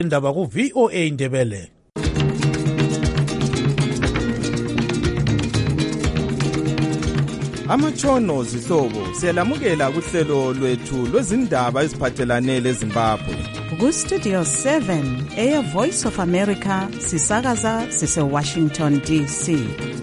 Indaba ku VOA Indebele. Amatshono zihlobo siyalamukela kuhlelo lwethu lwezindaba eziphathelane leZimbabwe. Ku Studio 7 Air Voice of America sisakaza sise Washington DC.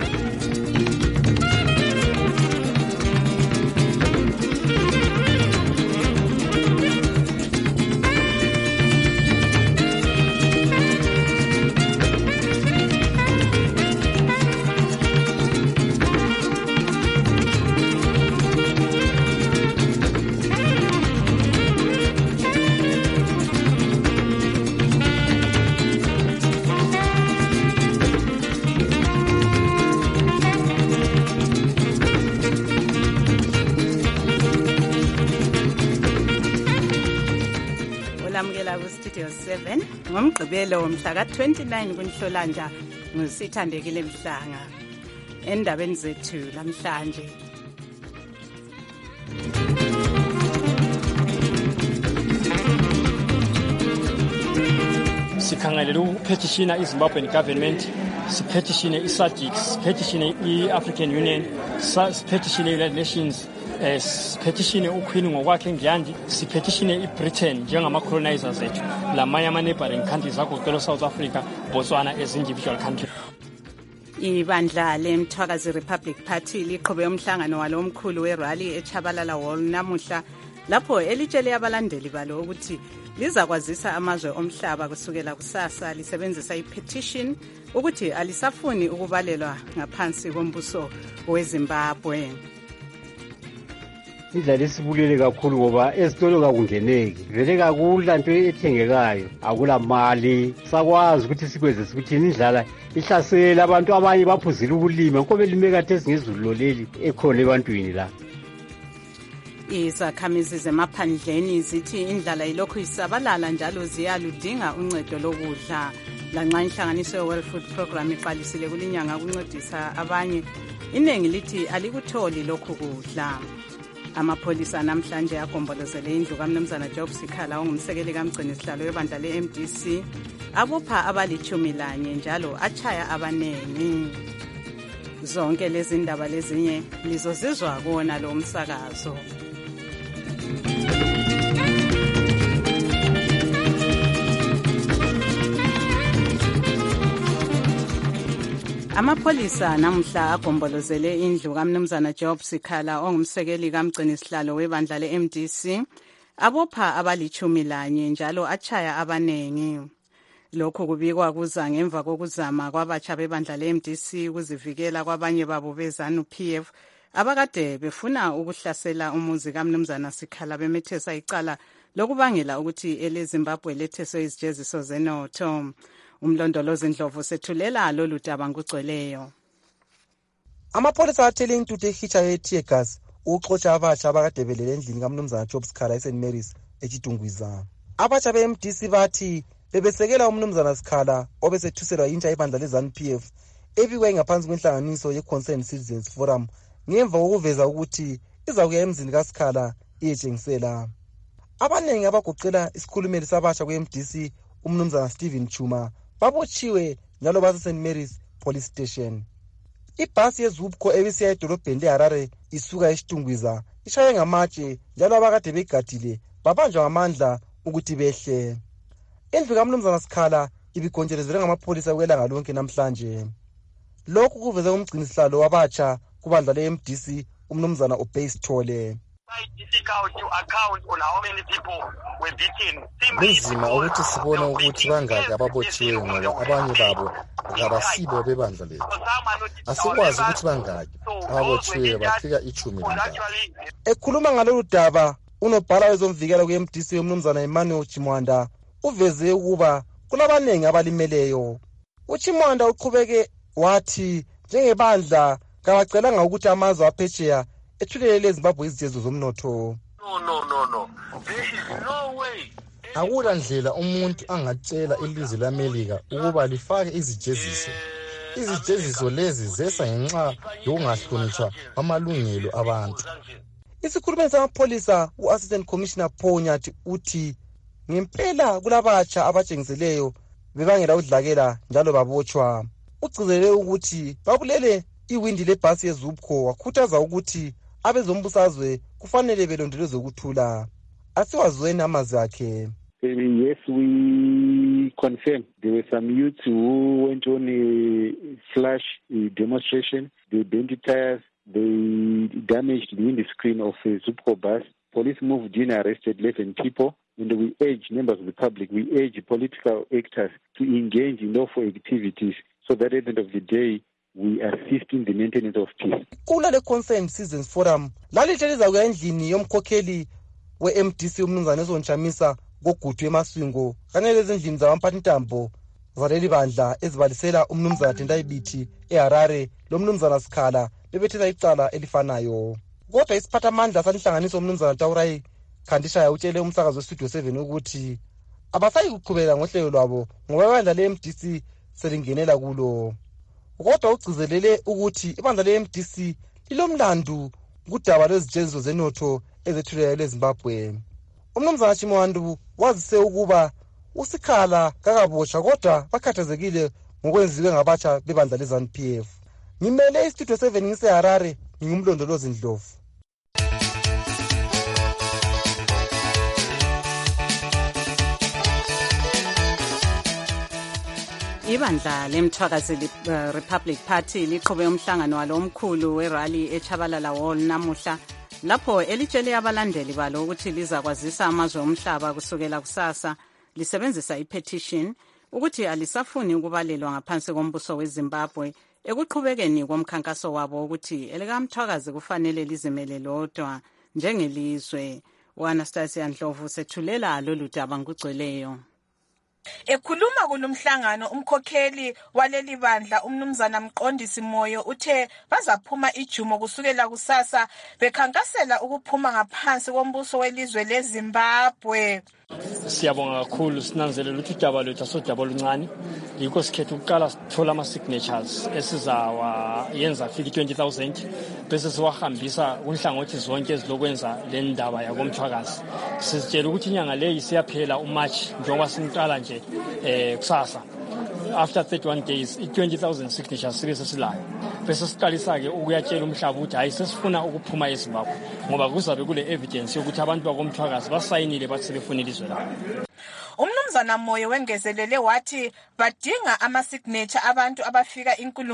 Ngomgqibelo womhla ka-29 kuNhlolanja ngusithandekile Mhlanga endabeni zethu namhlanje. Sikhangelela ukupetitiona iZimbabwean government, sipetitione iSADC, sipetitione i-African Union, sipetitione i-United Nations, sipetitione uQueen ngokwakhe Ngiyandi, sipetitione iBritain njengama-colonizers ethu lamanye ama-neighboring countries agoqela South Africa, Botswana as individual countries. Ibandla leMthwakazi Republic Party liqhube umhlangano walo omkhulu werally eChabalala Hall namuhla lapho elitshele abalandeli balo ukuthi lizakwazisa amazwe omhlaba kusukela kusasa lisebenzisa ipetition ukuthi alisafuni ukubalelwa ngaphansi kombuso weZimbabwe. Indlela esibulele kakhulu ngoba ezitolo kakungeneki vele kakula nto ethengekayo akula mali sakwazi ukuthi sikwenze ukuthi indlala ihlasela abantu abanye baphuzile ukulima ngoba belime kade ezingezulu loleli ekhona ebantwini la. Izakhamizi zemaphandleni zithi indlala ilokhu isabalala njalo ziyaludinga uncedo lokudla. Lanxa inhlanganiso ye-World Food Program iqalisile kulinyanga ukuncedisa abanye, iningi lithi alikutholi lokhu kudla. Amapholisa namhlanje agombolozele indlu kaMnumzana Job Sikhala ongumsekeli kamgcini sihlalo webandla le-MDC abopha abali-11 njalo achaya abanengi. Zonke lezi ndaba lezinye lizozizwa kuona lo msakazo. Amapholisa namhla agombolozele indlu kaMnumzana Job Sikhala ongumsekeli kamgcini sihlalo webandla le-MDC abopha abali-11 njalo achaya abanengi. Lokhu kubikwa kuza ngemva kokuzama kwabatsha bebandla le-MDC ukuzivikela kwabanye babo beZANU-PF abakade befuna ukuhlasela umuzi kaMnumzana Sikhala bemethesa icala lokubangela ukuthi eleZimbabwe letheswe izijeziso zenotho. Umlondolozi Ndlovu sethulela lolu daba ngugcweleyo. Amapholisa athele intuthu ehitsha ye-tear gas ukuxotsha abatsha abakade belele endlini kaMnumzana Job Sikhala eSt Mary's eChitungwiza. Abatsha be-MDC bathi bebesekela uMnumzana Sikhala obesethuselwa intsha ibandla leZANU-PF ebikwe ngaphansi kwenhlanganiso ye-Concerned Citizens Forum ngemva kokuveza ukuthi izakuya emzini kaSikhala iyetshengisela. Abanengi abagoqela isikhulumeli sabatsha kwe-MDC uMnumzana Stephen Chuma babotshiwe njalo base-St Mary's Police Station. Ibhasi yeZupco ebisiya edolobheni leHarare isuka eChitungwiza ishaye ngamatshe njalo abakade begadile babanjwa ngamandla ukuthi behle. Indlu kaMnumzana Sikhala ibigonjelezelwe ngamapholisa kwelanga lonke namhlanje. Lokhu kuveze umgcini sihlalo wabatsha kubandla le-MDC uMnumzana Obey Sithole. Kunzima ukuthi sibone ukuthi bangaki ababotshiwe ngoba abanye babo ngabasibo bebandla lethu. Asikwazi ukuthi bangaki ababotshiwe bafika 13. Ekhuluma ngalolu daba, unobhala wezomvikela kwe-MDC uMnumzana Emmanuel Chimwanda uveze ukuba kulabanengi abalimeleyo. UChimwanda uqhubeke wathi njengebandla kabacelanga ukuthi amazwe aphetsheya ethulele eZimbabwe izijezo zomnotho. No. There is no way. Akula ndlela umuntu angatshela ilizwe lamelika ukuba lifake izijeziso. Izijeziso lezi zesa ngenxa yokungahlonitshwa amalungelo abantu. Isikhulumeli samapholisa u-Assistant Commissioner Paul Nyathi uthi ngempela kulabatsha abatshengiseleyo bebangela udlakela njalo babotshwa. Ugcizelele ukuthi babulele iwindi lebhasi yeZUPCO wakhuthaza ukuthi abezombusazwe kufanele belondoloze ukuthula. Asiwazweni amazwi akhe. Yes, we confirm there were some youths who went on a flash demonstration. They bent tires, they damaged the windscreen of a ZUPCO bus. Police moved in, arrested 11 people, and we urge members of the public, we urge political actors to engage in lawful activities so that at the end of the day, we assist in the maintenance of peace. Kula le Concerned Citizens Forum, lalitsheliza kuya endlini yomkhokheli we-MDC umnumzana ezonchamisa kogudu emaswingo kanye lezindlini zabamphathintambo zaleli bandla ezibalisela umnumzana Tendai-Biti eHarare lo mnumzana Sikhala bebethela icala elifanayo. Kodwa isiphathamandla salinhlanganiso umnumzana Taurai Khandishaya utshele umsakazo weStudio 7 ukuthi abasayi kuqhubeka ngohlelo lwabo ngoba ibandla le-MDC selingenela kulo. Kodwa ugcizelele ukuthi ibandla le-MDC lilomlandu kudaba lwezijeziso zenotho ezethulelwa leZimbabwe. Umnumzana Chimwandu wazise ukuba uSikhala kakabotshwa kodwa bakhathazekile ngokwenziwe ngabatsha bebandla leZANU-PF. Ngimele iStudio 7 ngiseHarare, ngingumlondolozi Ndlovu. Ibandla lemthwakazeli Republic Party liqhube umhlangano walo omkhulu werally eChabalala Hall namuhla lapho elitshele abalandeli balo ukuthi lizakwazisa amazwe omhlaba kusukela kusasa lisebenzisa ipetition ukuthi alisafuni ukubalelwa ngaphansi kombuso weZimbabwe ekuqhubekeni komkhankaso wabo ukuthi elikamthwakazi kufanele lizimele lodwa njengelizwe. uAnastasia Ndlovu sethulela lolu daba ngugcweleyo. Ekhuluma kulomhlangano umkhokheli waleli bandla umnumzana Mqondisi Moyo uthe bazaphuma ijumo kusukela kusasa bekhankasela ukuphuma ngaphansi kombuso welizwe leZimbabwe. Siyabonga kakhulu sinanzelela ukuthi udaba lwethu asodaba oluncane yikho sikhetha ukuqala sithola ama-signatures esizawa yenza afika 20,000 bese siwahambisa kunhlangothi zonke ezilokwenza le ndaba yakomthwakazi. Sizitshela ukuthi inyanga leyi siyaphela uMarch njengoba siniqala nje kusasa. After 31 days, 20,000 signatures sibe sesilayo. Bese siqalisa-ke ukuyatshela umhlaba ukuthi hayi sesifuna ukuphuma eZimbabwe ngoba kuzabe kule evidence yokuthi abantu bakomthwakazi basayinile bathi sebefuna ilizwe labo. Umnumzana Moyo wengezelele wathi badinga ama-signature abantu abafika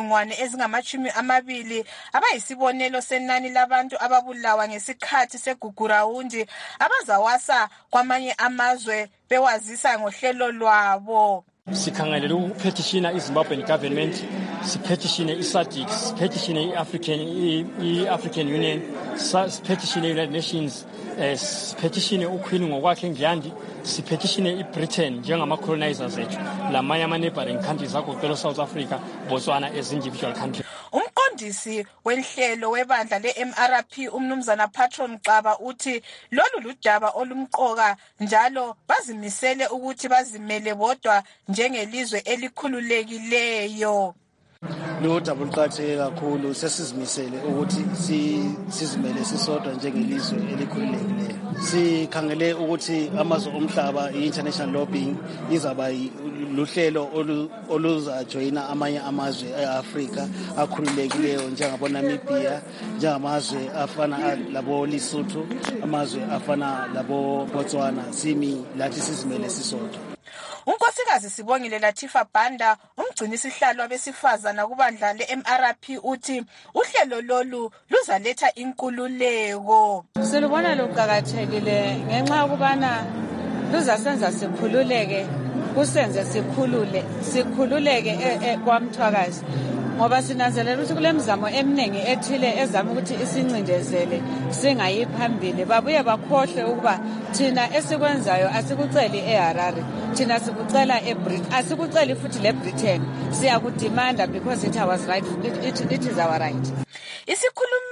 20,000 abayisibonelo senani labantu ababulawa ngesikhathi segugurawundi abazawasa kwamanye amazwe bewazisa ngohlelo lwabo. Sikhangelela ukupetitiona iZimbabwean government, sipetitione iSADC, sipetitione i-African Union, sipetitione i-United Nations, sipetitione uQueen ngokwakhe eNgiyandi, sipetitione iBritain njengama-colonizers ethu lamanye ama-neighboring countries agoqela South Africa, Botswana as individual countries. Umqondisi wenhlelo webandla le-MRP umnumzana Patron Xaba uthi lolu ludaba olumqoka njalo bazimisele ukuthi bazimele bodwa njengelizwe elikhululekileyo. Lo daba oluqakatheke kakhulu sesizimisele ukuthi sizimele sisodwa njengelizwe elikhululekileyo. Sikhangele ukuthi amazwe omhlaba i-international lobbying izaba luhlelo oluzajoyina amanye amazwe eAfrika akhululekileyo njengabo Namibia, njengamazwe afana labo Lesotho, amazwe afana labo Botswana. Simi lathi sizimele sisodwa. Unkosikazi Sibongile Latifa Banda umgcini sihlalo abesifazana kubandla le-MRP uthi uhlelo lolu luzaletha inkululeko. Silubona luqhakathekile ngenxa yokubana luzasenza sikhululeke kusenze sikhululeke kwamthwakazi ngoba sinanzelela ukuthi kule mizamo eminingi ethile ezama ukuthi isincindezele singayi phambili babuye bakhohle ukuba thina esikwenzayo asikuceli eHarare, thina sikucela eBritain, asikuceli futhi leBritain, siyakudimanda because it was right, it is our right. Isikhulumi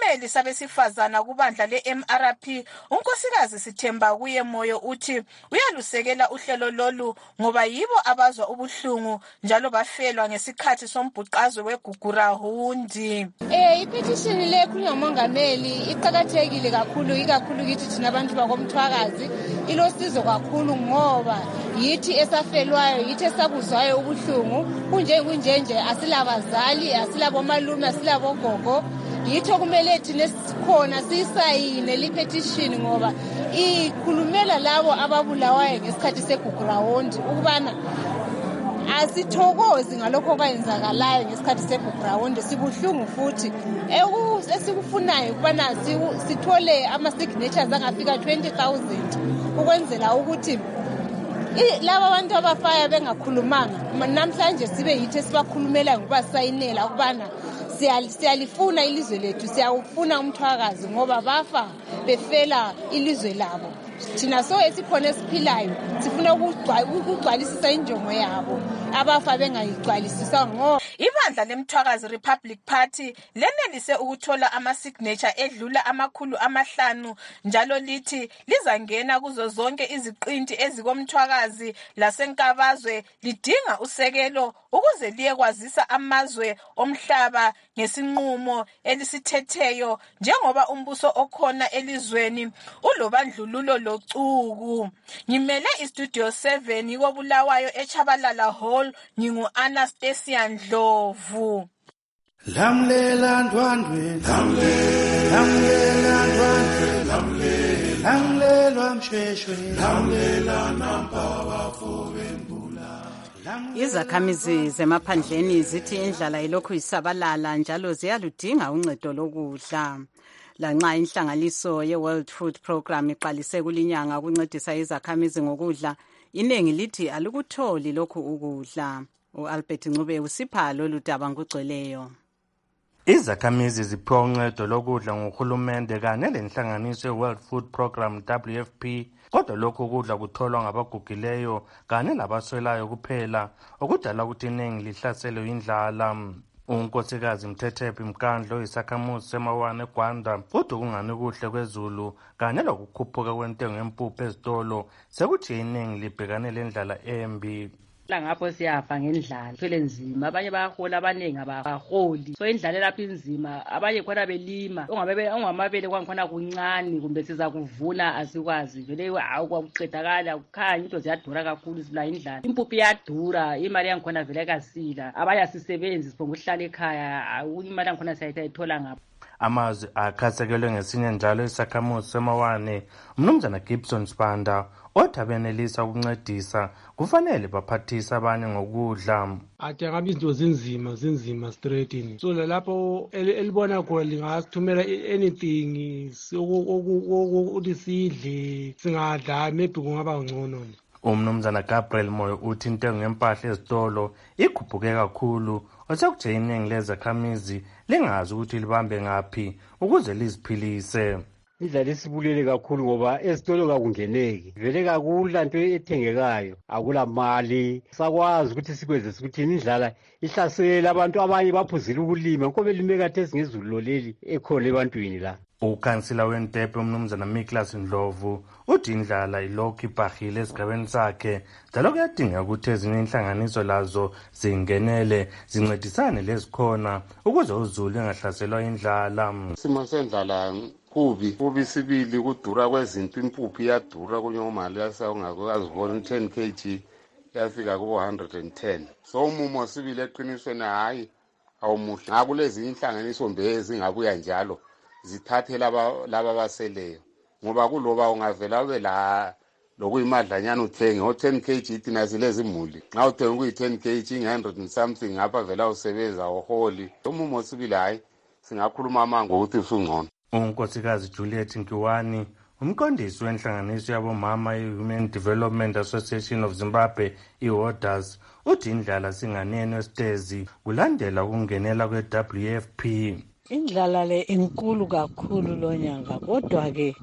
isimeli sabesifazana kubandla le-MRP unkosikazi Sithemba kuye Moyo uthi uyalusekela uhlelo lolu ngoba yibo abazwa ubuhlungu njalo bafelwa ngesikhathi sombhuqazwe weGugurahundi. Ipetition le ekhulunywa ngumongameli iqakathekile kakhulu kithi thina abantu bakomthwakazi ilosizo kakhulu ngoba yithi esafelwayo yithi esabuzwayo ubuhlungu kunjenje asilabazali asilabomalume asilabogogo yitho kumele thina sikhona sisayine lipetition ngoba ikhulumela labo ababulawayo ngesikhathi segugurawundi ukubana asithokozi ngalokho kwenzakalayo ngesikhathi segugurawundi sibuhlungu futhi esikufunayo ukubana sithole ama-signatures angafika 20,000 ukwenzela ukuthi laba abantu abafayo bengakhulumanga namhlanje sibe yithi esibakhulumela ngoba sayinela ukubana siyalifuna ilizwe lethu siyawufuna umthwakazi ngoba bafa befela ilizwe labo thina so esikhona esiphilayo sifuna ukugcwalisisa injongo yabo abafa bengayigcwalisisa ngoba ibandla lemthwakazi Republic Party lenelise ukuthola ama-signature edlula 500 njalo lithi lizangena kuzo zonke iziqinti ezikomthwakazi lasenkabazwe lidinga usekelo ukuze liyekwazisa amazwe omhlaba ngesinqumo elisithetheyo njengoba umbuso okhona elizweni ulobandlululo locuku. Ngimele istudio 7 koBulawayo eChabalala Hall ngingu-Anastasia Ndlovu. Lamlela ndwandwe lamlela ndwandwe lamlela mshweshwe lamlela nampaba fobembula. Izakhamizi zemaphandleni zithi indlala ilokhu isabalala njalo ziyaludinga uncedo lokudla. Lanxa inhlanganiso ye-World Food Program iqalise kulinyanga ukuncedisa izakhamizi ngokudla, iningi lithi alukutholi lokhu ukudla. U-Albert Ncube usipha lolu daba ngokugcweleyo. Izakhamizi ziphiwa uncedo lokudla nguhulumende kanye lenhlanganiso ye-World Food Program WFP, kodwa lokhu ukudla kutholwa ngabagugileyo kanye labaswelayo kuphela, okudala ukuthi iningi lihlaselwe indlala. Unkosikazi Mthethephi Mkandlo isakhamuzi semawane eGwanda kodwa kungani kuhle kwezulu kanye lokukhuphuka kwentengo yempuphu ezitolo sekuthi iningi libhekane lendlala embi. Ngapho siyafa ngendlala thwele nzima abanye bayahola abaningi abaholi so indlala lapha inzima abanye khona belima ongamabele kwangikhona kuncane kumbe siza kuvuna asikwazi vele kwakuqedakala kukhanya into ziyadura kakhulu sila indlala impuphu iyadura imali yangikhona vele kasila abanye asisebenzi siphonga ukuhlala ekhaya imali yangikhona siyayithola ngapho. Amazwi akhasekelwe ngesinye njalo isakhamuzi semawane umnumzana Gibson Spanda othi abenelisa ukuncedisa kufanele baphathisa abanye ngokudla. Athi ngabe izinto zinzima straight so lapho elibona khona lingasithumela anything ukuthi sidle singadla maybe kungaba ngcono. Umnumzana Gabriel Moyo uthi intengo yempahla ezitolo ikhuphuke kakhulu osekuthi iningi lezakhamizi lingazi ukuthi libambe ngaphi ukuze liziphilise. Indlala isibulele kakhulu ngoba ezitolo kakungeneki vele kakula nto ethengekayo akula mali sakwazi ukuthi sikwenze ukuthi indlala ihlasela abantu abanye baphuzile ukulima ngoba belime kade singezulu loleli ekhona ebantwini la. Ukhansila weNtepe umnumzana Miklas Ndlovu uthi indlala ilokhu ibhahile esigabeni sakhe njalo kuyadingeka ukuthi ezinye inhlanganiso lazo zingenele zincedisane lezikhona ukuze uzulu engahlaselwa indlala. Simo sendlala kubi sibili kudura kwezinto impuphu iyadura kunyomali yasawungakazibona 10 kg yafika kubo 110 so umumo sibili eqinisweni hayi awumuhle ngakulezi inhlanganiso mbezi ngabuya njalo zithathe laba baseleyo ngoba kuloba ungavela ube la lokuyimadlanyana uthenge o10 kg thina silezi imuli nxa uthenga kuyi10 kg 100 and something ngapha vela usebenza oholi umumo sibili hayi singakhuluma amango ukuthi usungcono. Unkosikazi Juliet Nkiwani umqondisi wenhlanganiso yabomama i-Women Development Association of Zimbabwe i-Warders uthi indlala singaneno esitezi kulandela ukungenela kwe-WFP. Indlala le inkulu kakhulu lo nyanga kodwa ke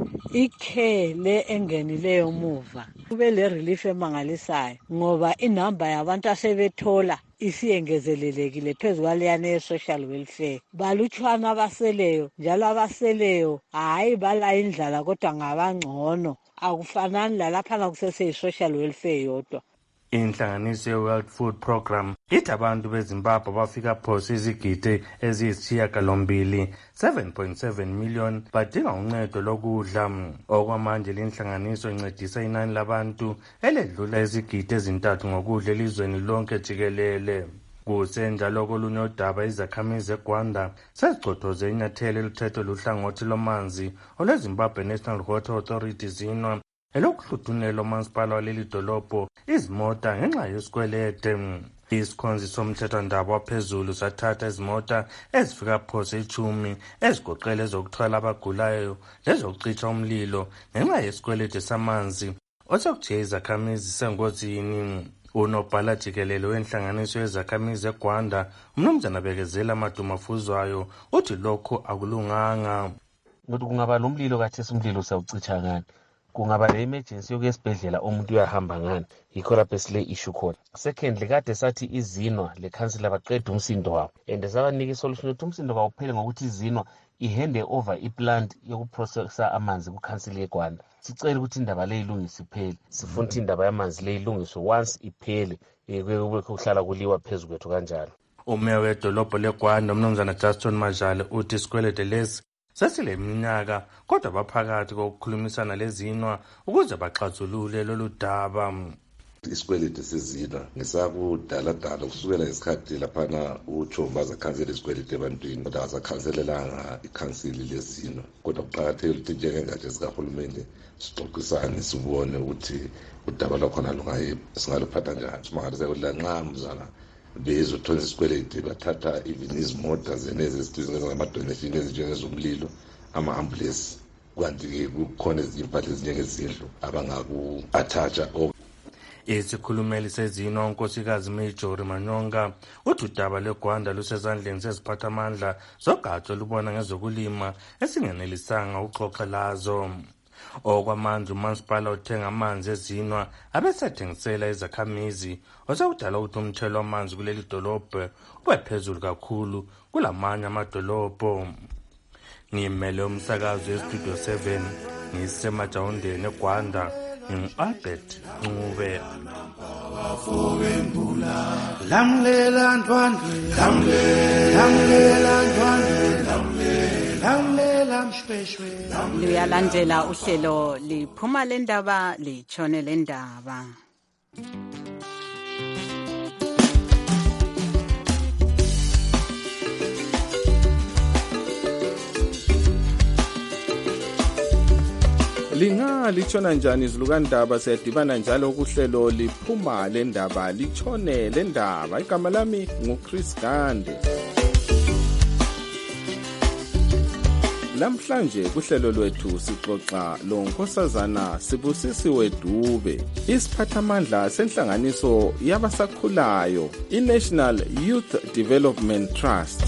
ikhe le engenileyo muva kube le relief emangalisayo ngoba inamba yabantu asebethola isiyengezelelekile phezu kwaleyana ye-social welfare. Balutshwana abaseleyo, njalo abaseleyo hayi bala indlala kodwa ngabangcono. Akufanani lalaphana kusese-social welfare yodwa. Inhlanganiso ye-World Food Program ithi abantu beZimbabwe bafika phose izigidi eziyisishiyagalombili 7.7 million badinga uncedo lokudla. Okwamanje linhlanganiso incedisa inani labantu eledlula izigidi ezintathu ngokudla elizweni lonke jikelele. Kusenjalo kolunye udaba izakhamizi eGwanda sezigcothoze inyathelo elithethwe luhlangothi lomanzi olweZimbabwe National Water Authority ZINWA elokuhluthunela umasipala waleli dolobho izimota ngenxa yesikwelede. Isikhonzi somthethwandaba waphezulu sathatha izimota ezifika phose 10 ezigoqela ezokuthwala abagulayo lezokucitsha umlilo ngenxa yesikwelede samanzi osekujiye izakhamizi sengozini. Unobhala jikelele wenhlanganiso yezakhamizi eGwanda uMnumzana Bekezela Madumafuzwayo uthi lokho akulunganga. Ukuthi kungaba lomlilo kathesi umlilo sawucitsha ngani, kungaba le-emergency yokuya esibhedlela umuntu uyahamba ngani, yikho lapho esile issue khona. Secondly, kade sathi iZINWA lekhansila baqeda umsindo wabo and sabanika isolution ukuthi umsindo kawuphele ngokuthi iZINWA ihande over iplant yokuprocessa amanzi kukhansila yeGwanda. Sicela ukuthi indaba le ilungiswe iphele, sifuna ukuthi indaba yamanzi le ilungiswe once iphele kuhlala kuliwa phezu kwethu kanjalo. Umeya wedolobho leGwanda uMnumzana Justin Majale uthi isikwelede lesi sesile minyaka kodwa baphakathi kokukhulumisana leZINWA ukuze baxazulule lolu daba. Isikwelede seZINWA ngesakudala kusukela ngesikhathi laphana uJombaza khansela isikwelede ebantwini kodwa asakhanselelanga ikhansili leZINWA. Kodwa kuqakathekile ukuthi njengengatsha zikahulumende sixoxisane sibone ukuthi udaba lwakhona singaluphatha njani. Simangalise ukuthi lanxa mzana bezothola isikwelede bathatha even izimota zenezi esithize ngamadonation ezinjengezomlilo ama-ambulance, kanti-ke kukhona ezinye impahla ezinjengezindlu abangaku-athatsha. Isikhulumeli seZINWA unkosikazi Majori Manyonga uthi udaba lweGwanda lusezandleni seziphathamandla zogatsha olubona ngezokulima esingenelisanga uxoxa lazo. Okwamanje umasipala uthenga amanzi eZINWA abesethengisela izakhamizi osekudala ukuthi umthelo wamanzi kuleli dolobho ube phezulu kakhulu kulamanye amadolobho. Ngimele umsakazo weStudio 7 ngisemajawundeni eGwanda Albert Ncube. Lamlela ndwandwe, lamlela ndwandwe, lamlela mshweshwe. Luyalandela uhlelo liphuma lendaba litshone lendaba. Linga litshona njani izilukandaba siyadibana njalo kuhlelo liphuma lendaba litshone lendaba. Igama lami nguChris Gande. Namhlanje kuhlelo lwethu sixoxa lonkosazana Sibusisiwe Dube, isiphathamandla senhlanganiso yabasakhulayo iNational Youth Development Trust.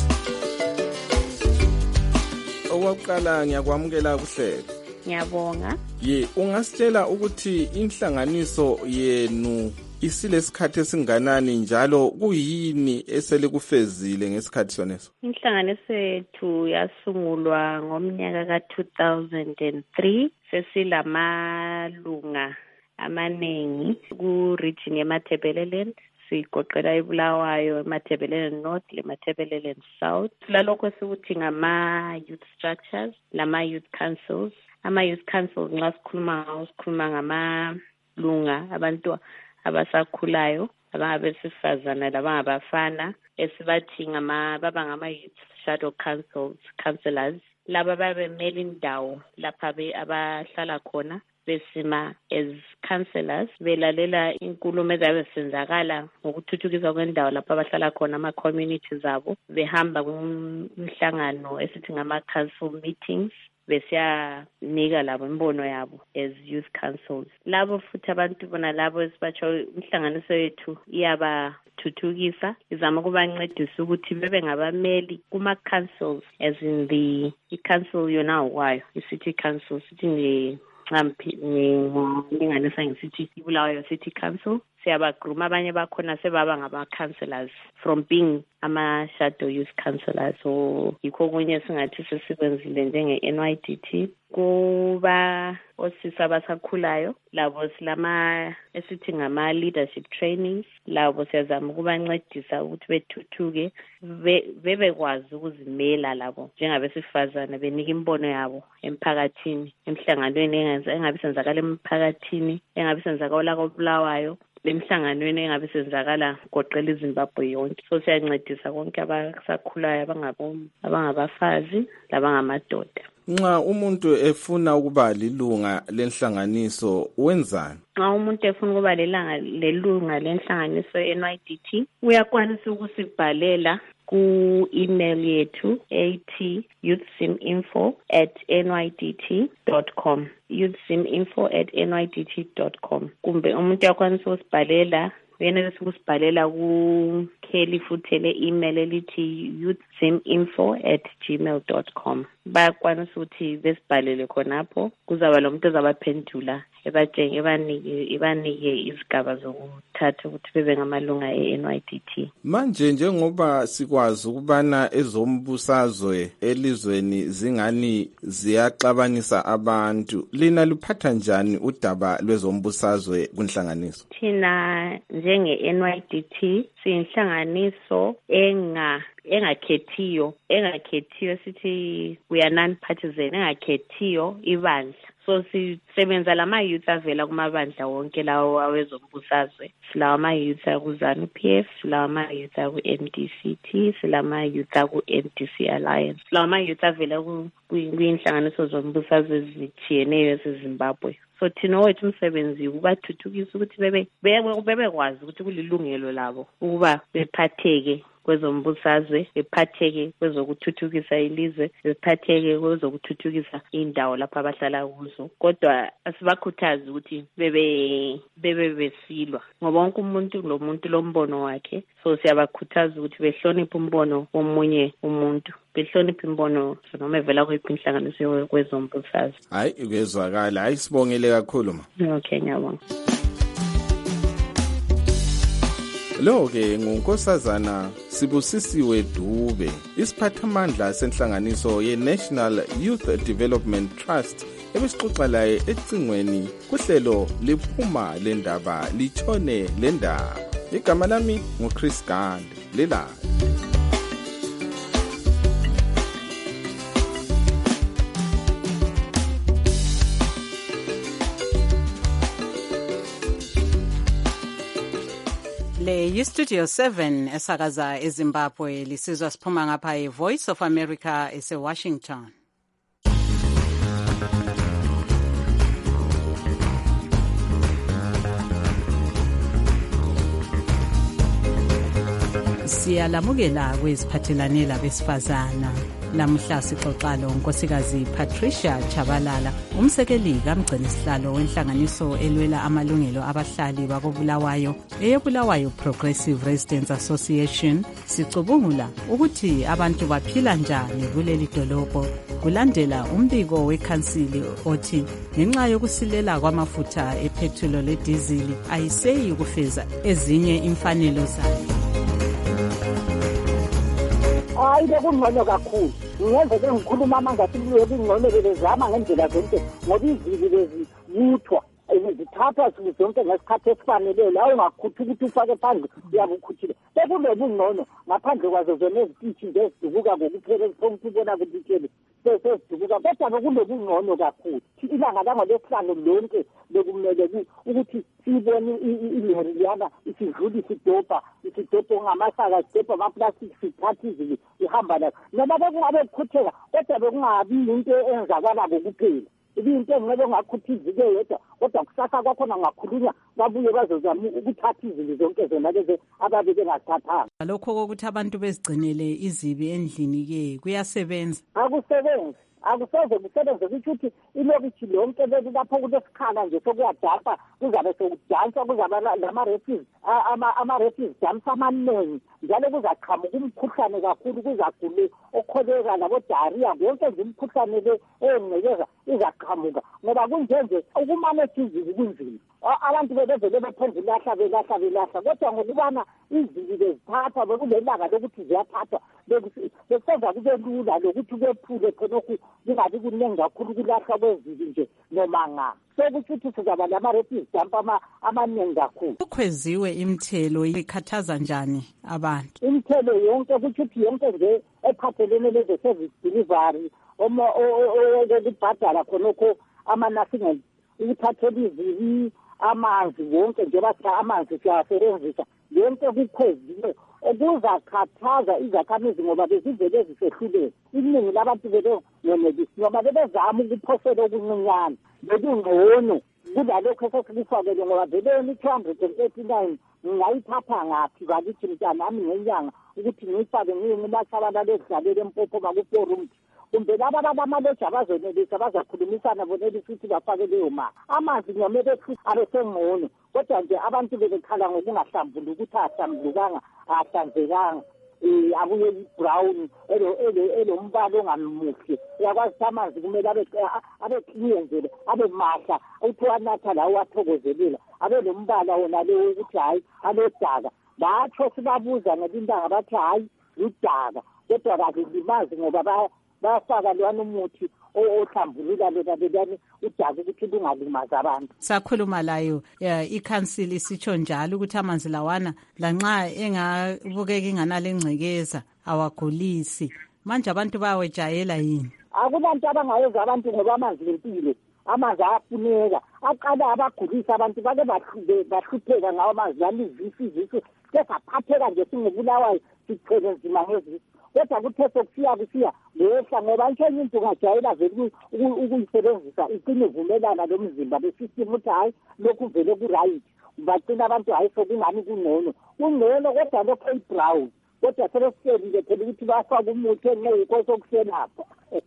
Owakuqala ngiyakwamukela kuhlelo. Ngiyabonga. Ungasitshela ukuthi inhlanganiso yenu isilesikhathi esinganani njalo kuyini eselikufezile ngesikhathi soneso? Inhlanganiso yethu yasungulwa ngomnyaka ka-2003. Sesilamalunga amaningi ku-region yeMatabeleland. Sigoqela iBulawayo, eMatabeleland North, leMatabeleland South. Lalokho sikuthi ngama-youth structures, lama-youth councils. Ama-youth councils nxa sikhuluma ngamalunga abantu abasakhulayo, abangabesifazana labangabafana, esibathi baba ngama-youth shadow councillors. Laba babemele indawo lapha abahlala khona besima as councillors, belalela inkulumo ezabe senzakala ngokuthuthukiswa kwendawo lapha abahlala khona, ama-communities abo, behamba kumhlangano esithi ngama-council meetings, besiyanika labo imbono yabo as youth councils. Labo futhi abantu bona labo esibatsho inhlanganiso yethu iyabathuthukisa, izama ukubancedisa ukuthi bebe ngabameli kuma-councils, as in i-council yona okwayo, i-city council, sithi ngilinganisa ngisithi iBulawayo City Council. siyabagruma abanye bakhona sebaba ngama-counselors from being ama-shadow youth counselors. So yikho kunye singathi sesikwenzile njenge-NYDT. Kuba osisi abasakhulayo labo silama esithi ngama-leadership trainings, labo siyazama ukubancedisa ukuthi bethuthuke bebekwazi ukuzimela labo njengabesifazane, benika imbono yabo emphakathini, emhlanganweni engabe senzakala emphakathini, engabe senzakala koBulawayo, lemhlanganweni engabe senzakala goqela iZimbabwe yonke. So siyancedisa konke abasakhulayo abangabafazi labangamadoda. Nxa umuntu efuna ukuba lilunga lenhlanganiso wenzani? Nxa umuntu efuna ukuba lelunga lenhlanganiso NYDT uyakwanisa ukusibhalela ku-email yethu ethi youthsiminfo@nydt.com, youthsiminfo@nydt.com. Kumbe umuntu uyakwanisa ukusibhalela uyenelisa ukusibhalela ku-Kelly futhi le-email elithi youthsiminfo@gmail.com. Bayakwanisa ukuthi besibhalele khonapho, kuzaba lo muntu ozabaphendula ebanike izigaba zokuthatha ukuthi bebe ngamalunga e-NYDT. Manje njengoba sikwazi ukubana ezombusazwe elizweni zingani ziyaxabanisa abantu, lina luphatha njani udaba lwezombusazwe kunhlanganiso? Thina njenge-NYDT siyinhlanganiso engakhethiyo sithi we are non-partisan, engakhethiyo ibandla. So sisebenza lama-youth avela kumabandla wonke lawo awezombusazwe. Silawa ama-youth aku-ZANU-PF, silawa ama-youth aku-MDCT, silawa ama-youth aku-MDC Alliance, silawa ama-youth avela kuyinhlanganiso zombusazwe ezitshiyeneyo eseZimbabwe. So thina wethu umsebenzi ukubathuthukisa ukuthi bebekwazi ukuthi kulilungelo labo ukuba bephatheke kwezombusazwe, bephatheke kwezokuthuthukisa ilizwe, bephatheke kwezokuthuthukisa indawo lapho abahlala kuzo. Kodwa asibakhuthazi ukuthi bebe besilwa, ngoba wonke umuntu lomuntu lombono wakhe. So siyabakhuthaza ukuthi behloniphe umbono womunye umuntu, behloniphe imbono noma evela kwiphi inhlanganiso kwezombusazwe. Hayi ukezwakala, hayi sibongele kakhulu ma. Okay, ngiyabonga. Lo-ke ngunkosazana Sibusisiwe Dube, isiphathamandla senhlanganiso ye-National Youth Development Trust, ebesixoxa laye ecingweni kuhlelo liphuma lendaba litshone lendaba. Igama lami nguChris Gande, lelala. Le yi-Studio 7 esakaza eZimbabwe, lisizwa siphuma ngapha eVoice of America ese-Washington. Siyalamukela kweziphathelane labesifazana. Namuhla sixoxa lonkosikazi Patricia Chabalala, umsekeli kamgcinisihlalo wenhlanganiso elwela amalungelo abahlali bakoBulawayo, eyeBulawayo Progressive Residents Association. Sicubungula ukuthi abantu baphila njani kuleli dolobho kulandela umbiko wekhansili othi ngenxa yokusilela kwamafutha epetrol ledizili ayiseyi ukufeza ezinye imfanelo zayo. Hayi bekungcono kakhulu. Ngiyenze ke ngikhuluma amanga sibuye kungcono bezama ngendlela zonke ngoba izili lezibuthwa ezithathwa zonke ngesikhathi esifaneleyo la ungakhuthuki ukuthi ufake phandle uyabukhuthile. Bekunobungcono ngaphandle kwazo zona ezitishi nje ezidubuka ngokuphela ezifomthi ubona kuthikele sezidubuka kodwa bekunobungcono kakhulu. Ilanga langolesihlanu lonke bekumele ukuthi sibone ilori liyana isidlulisa isidobho ngamasaka isidobho amaplastic sithatha izili ihamba la noma bekungabe kukhutheka kodwa bekungabi into enzakala kokuphela. Into engeke ngakhuthize yedwa kodwa kusasa kwakhona ngakhulunywa babuye bazozama ukuthatha izili zonke zona lezi ababe bengathathanga. Lokho kokuthi abantu bezigcinele izibi endlini ke kuyasebenza? Akusebenzi. Akuseze kusebenze ukuthi ilokishi lonke lapho kulesikhala nje sokuyadapa kuzabe sokudansa kuzaba lama-refuse ama-refuse dumps amaningi njalo kuzaqhamuka umkhuhlane kakhulu kuzagule okholeka labo-diarrhea yonke nje imikhuhlane le engcekeza izaqhamuka ngoba kunjenje ukumanage izili kunzima abantu bebevele bephonza belahla kodwa ngokubana izibi bezithatha bekulelanga lokuthi ziyathathwa bekusenza kube lula lokuthi kwephule khonokhu kungabi kuningi kakhulu kulahlwa kwezibi nje noma nga sokuthi ukuthi sizaba lama-refuse dump amaningi kakhulu. Kukhweziwe imithelo ikhathaza njani abantu? Imithelo yonke kuthi ukuthi yonke nje ephathelene leze-service delivery okubhadala khonokho ama-nursing ukuthathela izibi amanzi wonke njengoba sika amanzi siyawasebenzisa yonke kukhweziwe okuzakhathaza izakhamizi ngoba bezivele zisehluleni. Iningi labantu bebengenelisi noma bebezama ukuphosela okuncinyane bekungcono kunalokho esesikufakele ngoba veleni 239 ngingayithatha ngaphi bakithi mntanami ngenyanga ukuthi ngiyifake ngiyimulahlabala lesidlalele empopho bakuforum kumbe laba babamaloja abazonelisa bazakhulumisana bonelisa ukuthi bafake leyo mali. Amanzi ngiyomele futhi abesengcono kodwa nje abantu bebekhala ngokungahlambuluki ukuthi ahlambulukanga ahlanzekanga abuye i-brown elombala ongamuhle. Uyakwazi ukuthi amanzi kumele abe clear nje abe mahla uthi wanatha lawo wathokozelela abe lombala wona leyo ukuthi hayi alodaka. Batsho sibabuza ngelintanga bathi hayi ludaka kodwa kakulimazi ngoba bafaka lwana umuthi ohlambulula lelani udaka ukuthi lungalimazi abantu. Sakhuluma layo ikhansili sitsho njalo ukuthi amanzi lawana lanxa engabukeka inganale ngcekeza awagulisi. Manje abantu bayawejayela yini? Akubantu abangayenza abantu ngoba amanzi lempilo amanzi ayafuneka aqala abagulisa abantu bake bahlupheka ngawo amanzi lani izisi kesaphatheka nje singobulawayo sichele nzima ngezisi kodwa kuthe sokusiya lehla ngoba nkenye into ungajayela vele ukuyisebenzisa icine ivumelana lomzimba besystem ukuthi hayi lokhu vele ku-right bagcina abantu hayi sokungani kungcono kodwa lokho i-brown kodwa sebesiselile phela ukuthi bafake umuthi engekho sokuselapha.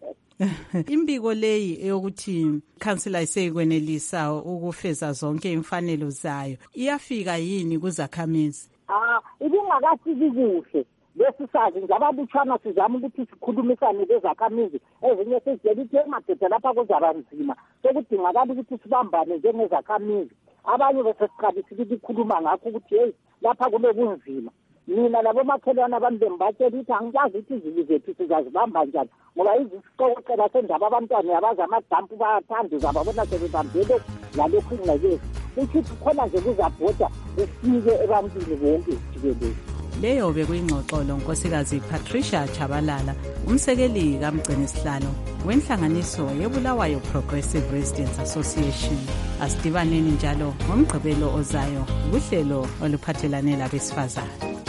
Imbiko leyi eyokuthi ikhansila iseyikwenelisa ukufeza zonke imfanelo zayo iyafika yini kuzakhamizi? Ibingakafiki kuhle besisazi nje abalutshwana sizama ukuthi sikhulumisane lezakhamizi ezinye sezitshela ukuthi emadoda lapha kuzaba nzima sokudingakala ukuthi sibambane njengezakhamizi. Abanye besesiqalisile ukukhuluma ngakho ukuthi heyi lapha kube kunzima. Mina labomakhelwane abantu bembatshela ukuthi angikwazi ukuthi izibi zethu sizazibamba njani ngoba izisiqokoqela sendaba abantwana abaza amadampu bayathanda uzababona sebebambele lalokhu ingcekezi ukuthi khona nje kuzabhoda ufike ebantwini bonke jikelele. Leyo bekuyingxoxolo unkosikazi Patricia Chabalala, umsekeli kaMgcinisihlalo wenhlanganiso yeBulawayo Progressive Residents Association. Asidibaneni njalo ngomgqibelo ozayo kuhlelo oluphathelane labesifazane.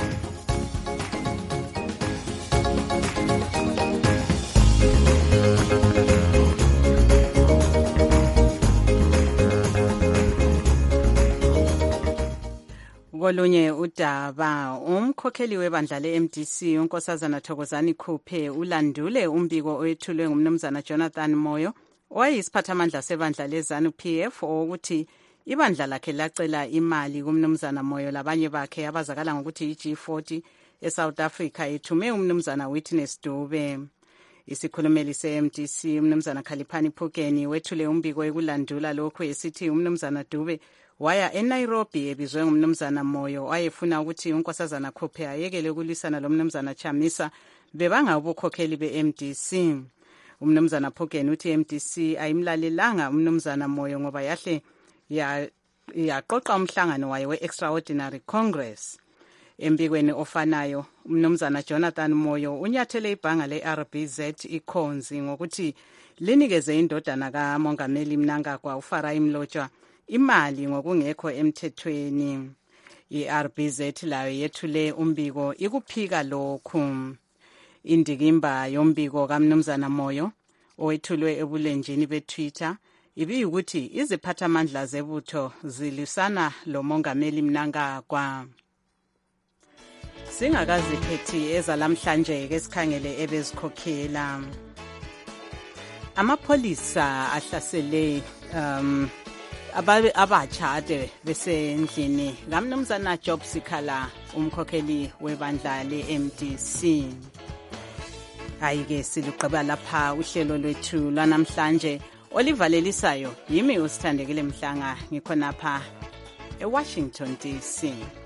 Kolunye udaba umkhokheli webandla le-MDC unkosazana Thokozani Khuphe ulandule umbiko oyethulwe ngumnumzana Jonathan Moyo owayeyisiphathamandla sebandla leZANU-PF ukuthi ibandla lakhe lacela imali kumnumzana Moyo labanye bakhe abazakala ngokuthi i-G40 eSouth Africa ethume umnumzana Witness Dube. Isikhulumeli se-MDC umnumzana Khaliphani Phukeni wethule umbiko ekulandula lokhu esithi umnumzana Dube waya eNairobi ebizwe ngumnumzana Moyo wayefuna ukuthi unkosazana Khuphe ayekele ukulwisana lomnumzana Chamisa bebanga ubukhokheli be-MDC. Umnumzana Phukeni uthi MDC ayimlalelanga umnumzana Moyo ngoba yahle yaqoqa umhlangano wayo we-Extraordinary Congress. Embikweni ofanayo umnumzana Jonathan Moyo unyathele ibhanga le-RBZ ikhonzi ngokuthi linikeze indodana kaMongameli Mnangagwa uFarai Mlotshwa imali ngokungekho emthethweni. I-RBZ layo yethule umbiko ikuphika lokhu. Indikimba yombiko kaMnumzana Moyo owethulwe ebulenjini beTwitter ibiyukuthi iziphathamandla zebutho zilisana lo Mongameli Mnangagwa. Singakaziphethi ezalamhlanje ke sikhangele ebezikhokhela. Amapholisa ahlasele abatsha besendlini kaMnumzana Job Sikhala umkhokheli webandla le-MDC. Ayike siluqaba lapha uhlelo lwethu lwanamhlanje olivalelisayo yimi uSithandekile Mhlanga ngikhonapha eWashington DC.